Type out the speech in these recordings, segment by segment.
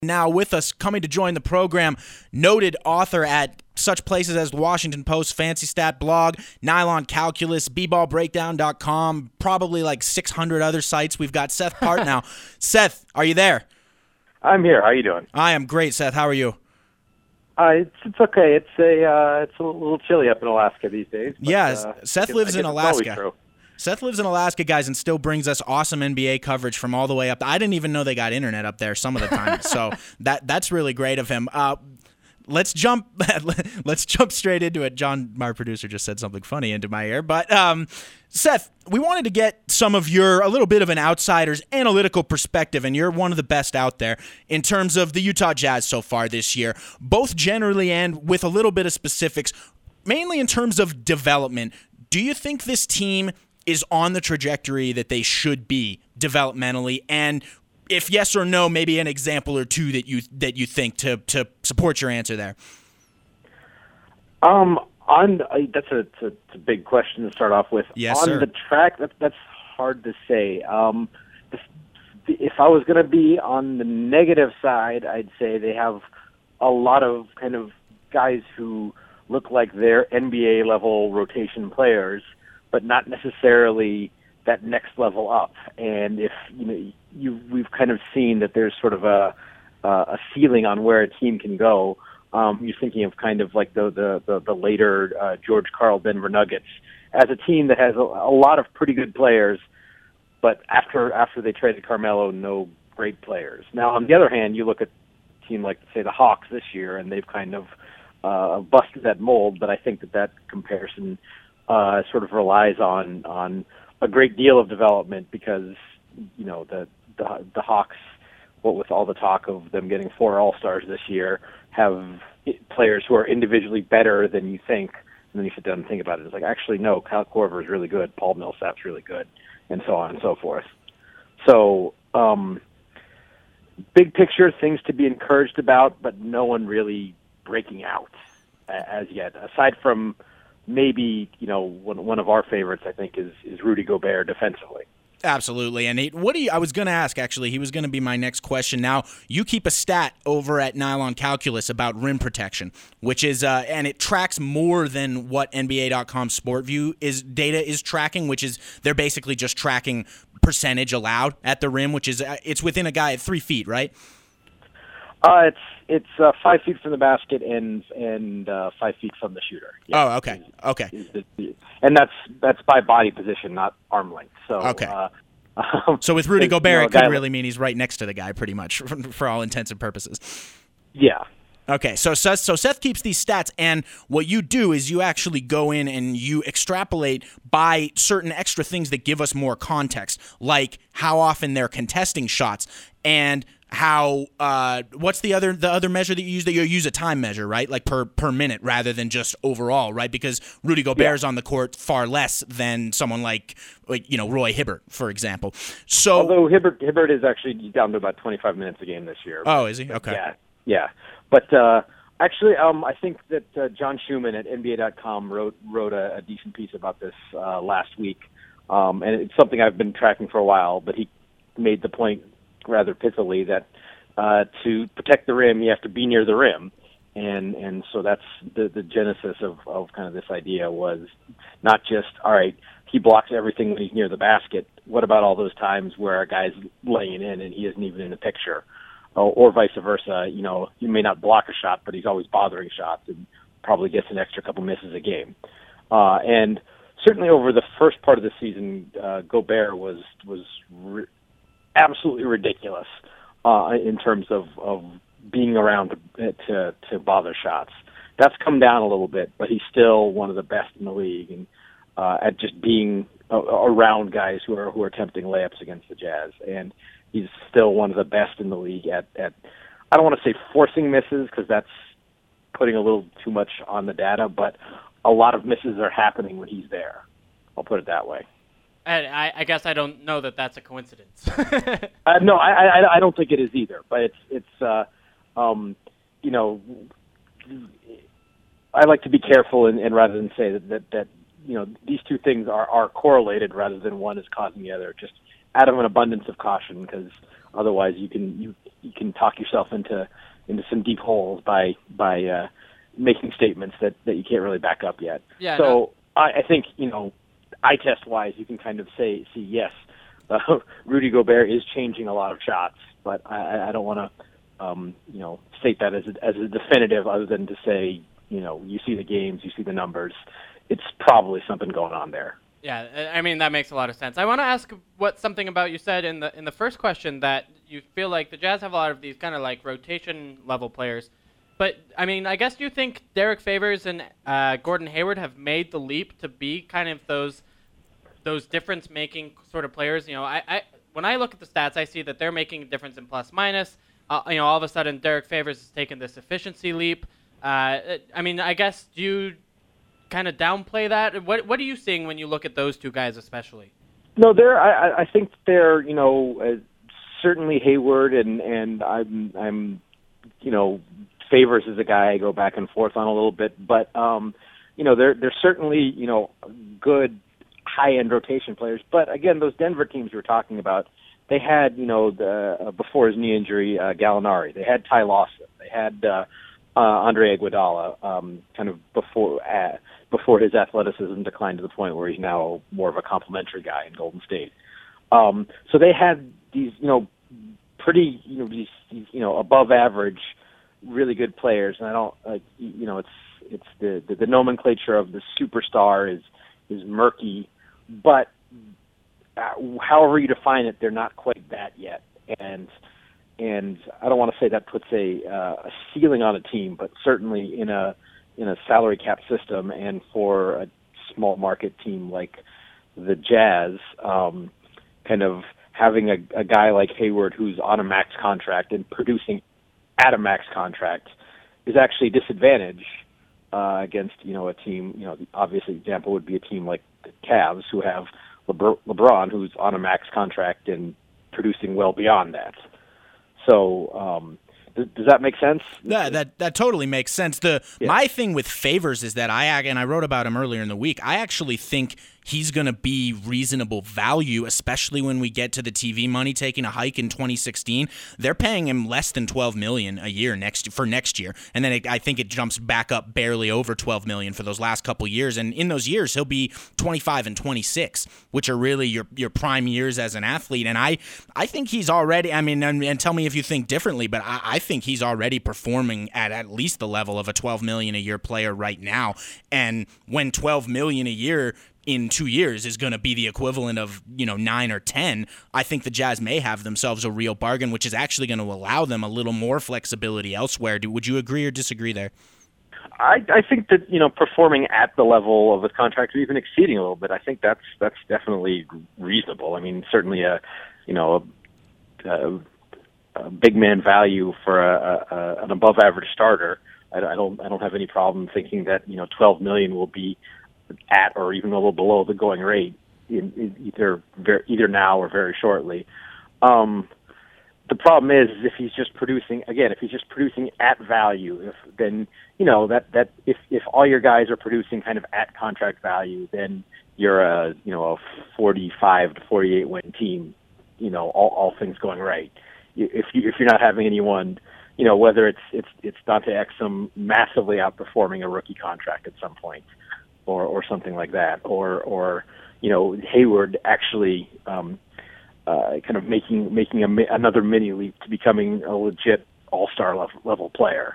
Now with us, coming to join the program, noted author at such places as the Washington Post, Fancy Stat Blog, Nylon Calculus, bballbreakdown.com, probably like 600 other sites. We've got Seth Part now. Seth, are you there? I'm here. How you doing? I am great, Seth. How are you? It's okay. It's a little chilly up in Alaska these days. But, yeah, Seth lives in Alaska. Seth lives in Alaska, guys, and still brings us awesome NBA coverage from all the way up. I didn't even know they got internet up there some of the time, so that's really great of him. Let's jump straight into it. John, my producer, just said something funny into my ear. But Seth, we wanted to get some of a little bit of an outsider's analytical perspective, and you're one of the best out there in terms of the Utah Jazz so far this year, both generally and with a little bit of specifics, mainly in terms of development. Do you think this team is on the trajectory that they should be developmentally? And if yes or no, maybe an example or two that you think to support your answer there. That's a big question to start off with. Yes, on sir. The track, that's hard to say. If I was going to be on the negative side, I'd say they have a lot of kind of guys who look like they're NBA level rotation players, but not necessarily that next level up. And if we've kind of seen that there's sort of a ceiling on where a team can go. You're thinking of kind of like the later George Karl Denver Nuggets as a team that has a lot of pretty good players, but after they traded Carmelo, no great players. Now, on the other hand, you look at a team like, say, the Hawks this year, and they've kind of busted that mold, but I think that comparison sort of relies on a great deal of development because, the Hawks, what with all the talk of them getting 4 All-Stars this year, have players who are individually better than you think, and then you sit down and think about it. It's like, actually, no, Kyle Korver is really good, Paul Millsap's really good, and so on and so forth. So, big picture, things to be encouraged about, but no one really breaking out as yet, aside from maybe, one of our favorites, I think, is Rudy Gobert defensively. Absolutely. And I was going to ask, actually, he was going to be my next question. Now, you keep a stat over at Nylon Calculus about rim protection, which is, and it tracks more than what NBA.com SportView data is tracking, which is they're basically just tracking percentage allowed at the rim, which is, it's within a guy at 3 feet, right? It's 5 feet from the basket and 5 feet from the shooter. Yeah. Oh, okay. And that's by body position, not arm length. So okay. So with Rudy Gobert, it could really mean he's right next to the guy, pretty much, for all intents and purposes. Yeah. Okay, so Seth keeps these stats, and what you do is you actually go in and you extrapolate by certain extra things that give us more context, like how often they're contesting shots and how what's the other measure that you use? That you use a time measure, right? Like per minute rather than just overall, right? Because Rudy Gobert is on the court far less than someone like Roy Hibbert, for example. So although Hibbert is actually down to about 25 minutes a game this year. Oh, is he? Okay. Yeah. But actually, I think that John Schumann at NBA.com wrote a decent piece about this last week, and it's something I've been tracking for a while. But he made the point rather pithily that to protect the rim, you have to be near the rim, and so that's the genesis of kind of this idea was not just, all right, he blocks everything when he's near the basket. What about all those times where a guy's laying in and he isn't even in the picture? Or vice versa, you may not block a shot, but he's always bothering shots and probably gets an extra couple misses a game. And certainly over the first part of the season, Gobert was absolutely ridiculous in terms of being around to bother shots. That's come down a little bit, but he's still one of the best in the league and at just being around guys who are attempting layups against the Jazz. And he's still one of the best in the league at I don't want to say forcing misses because that's putting a little too much on the data, but a lot of misses are happening when he's there. I'll put it that way. I guess I don't know that that's a coincidence. No, I don't think it is either. But it's I like to be careful and rather than say that these two things are correlated rather than one is causing the other. Just out of an abundance of caution, because Otherwise, you can talk yourself into some deep holes by making statements that you can't really back up yet. Yeah, so no. I think, eye test wise, you can kind of see yes, Rudy Gobert is changing a lot of shots, but I don't want to state that as a definitive, other than to say, you see the games, you see the numbers. It's probably something going on there. Yeah, I mean, that makes a lot of sense. I want to ask something about you said in the first question, that you feel like the Jazz have a lot of these kind of like rotation level players. But, I mean, I guess you think Derek Favors and Gordon Hayward have made the leap to be kind of those difference-making sort of players. When I look at the stats, I see that they're making a difference in plus-minus. All of a sudden, Derek Favors has taken this efficiency leap. I mean, I guess, do you kind of downplay that? What are you seeing when you look at those two guys especially? No, I think they're, certainly Hayward, and I'm Favors is a guy I go back and forth on a little bit, but they're certainly good high-end rotation players. But again, those Denver teams we were talking about, they had before his knee injury, Gallinari. They had Ty Lawson. They had Andre Iguodala. Kind of before his athleticism declined to the point where he's now more of a complimentary guy in Golden State. So they had these pretty these above average, really good players, and I don't it's the nomenclature of the superstar is murky, but however you define it, they're not quite that yet, and I don't want to say that puts a ceiling on a team, but certainly in a salary cap system, and for a small market team like the Jazz, kind of having a guy like Hayward who's on a max contract and producing at a max contract is actually a disadvantage against a team. The obvious example would be a team like the Cavs, who have LeBron, who's on a max contract and producing well beyond that. So does that make sense? Yeah, that totally makes sense. My thing with Favors is that I wrote about him earlier in the week. I actually think he's going to be reasonable value, especially when we get to the TV money taking a hike in 2016. They're paying him less than $12 million a year for next year, and then I think it jumps back up barely over $12 million for those last couple years. And in those years, he'll be 25 and 26, which are really your prime years as an athlete. And I think he's already. I mean, and tell me if you think differently, but I think he's already performing at least the level of a $12 million a year player right now. And when $12 million a year in 2 years is going to be the equivalent of 9 or 10, I think the Jazz may have themselves a real bargain, which is actually going to allow them a little more flexibility elsewhere. Would you agree or disagree there? I think that performing at the level of his contract, or even exceeding a little bit, I think that's definitely reasonable. I mean, certainly a big man value for an above average starter. I don't have any problem thinking that $12 million will be at or even a little below the going rate in either now or very shortly. The problem is if he's just producing at value, then if all your guys are producing kind of at contract value, then you're a 45 to 48 win team. All things going right. If you're not having anyone, whether it's Dante Exum massively outperforming a rookie contract at some point, or something like that, or Hayward actually kind of making another mini leap to becoming a legit all-star level player,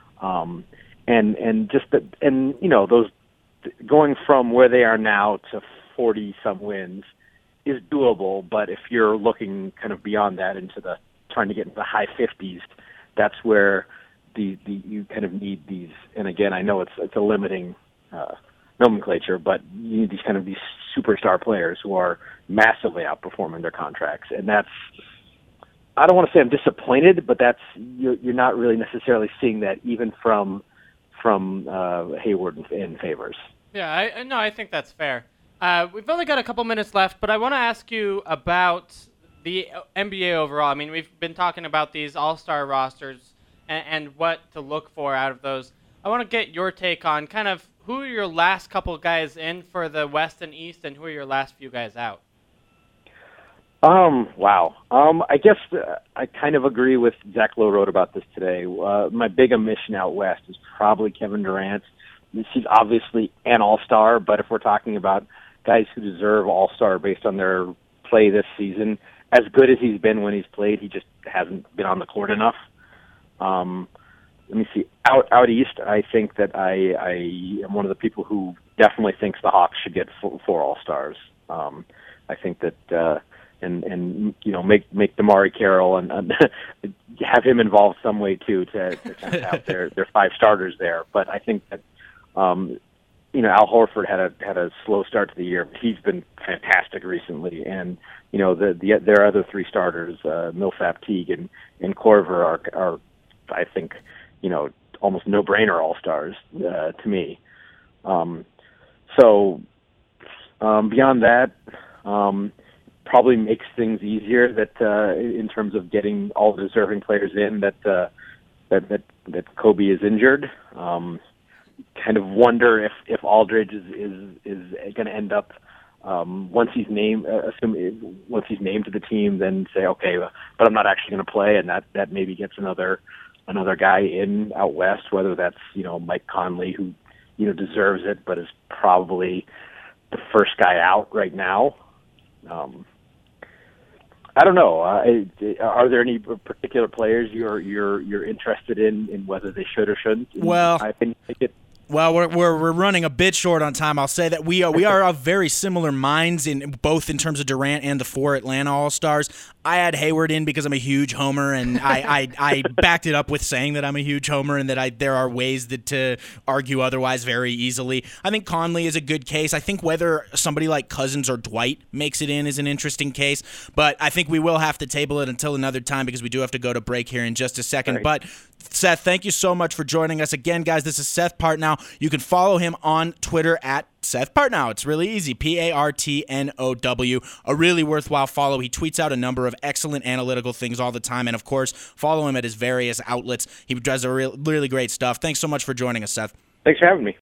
and those going from where they are now to 40 some wins is doable. But if you're looking kind of beyond that into trying to get into the high 50s, that's where you kind of need these. And again, I know it's a limiting nomenclature, but you need these superstar players who are massively outperforming their contracts, and that's. I don't want to say I'm disappointed, but you're not really necessarily seeing that even from Hayward and Favors. Yeah, I think that's fair. We've only got a couple minutes left, but I want to ask you about the NBA overall. I mean, we've been talking about these all-star rosters and what to look for out of those. I want to get your take on kind of who are your last couple guys in for the West and East, and who are your last few guys out? Wow. I guess I kind of agree with Zach Lowe wrote about this today. My big omission out west is probably Kevin Durant. He's obviously an all-star, but if we're talking about guys who deserve all-star based on their play this season, as good as he's been when he's played, he just hasn't been on the court enough. Let me see. Out east, I think that I am one of the people who definitely thinks the Hawks should get four all-stars. I think that and you know make Damari Carroll and have him involved some way too to kind of have their five starters there. But I think that you know Al Horford had a slow start to the year, but he's been fantastic recently. And you know their other three starters, Millsap, Teague, and Korver are I think you know almost no-brainer all-stars to me. So beyond that. Probably makes things easier that in terms of getting all the deserving players in that Kobe is injured. Kind of wonder if Aldridge is going to end up once he's named to the team, then say okay, but I'm not actually going to play, and that maybe gets another guy in out west, whether that's you know Mike Conley who you know deserves it, but is probably the first guy out right now. I don't know. Are there any particular players you're interested in whether they should or shouldn't? Well, we're running a bit short on time. I'll say that we are of very similar minds in both in terms of Durant and the four Atlanta All-Stars. I had Hayward in because I'm a huge homer, and I backed it up with saying that I'm a huge homer and that there are ways to argue otherwise very easily. I think Conley is a good case. I think whether somebody like Cousins or Dwight makes it in is an interesting case, but I think we will have to table it until another time because we do have to go to break here in just a second. Right. But Seth, thank you so much for joining us again, guys. This is Seth Partnow. You can follow him on Twitter at Seth Partnow. It's really easy. Partnow. A really worthwhile follow. He tweets out a number of excellent analytical things all the time. And, of course, follow him at his various outlets. He does really great stuff. Thanks so much for joining us, Seth. Thanks for having me.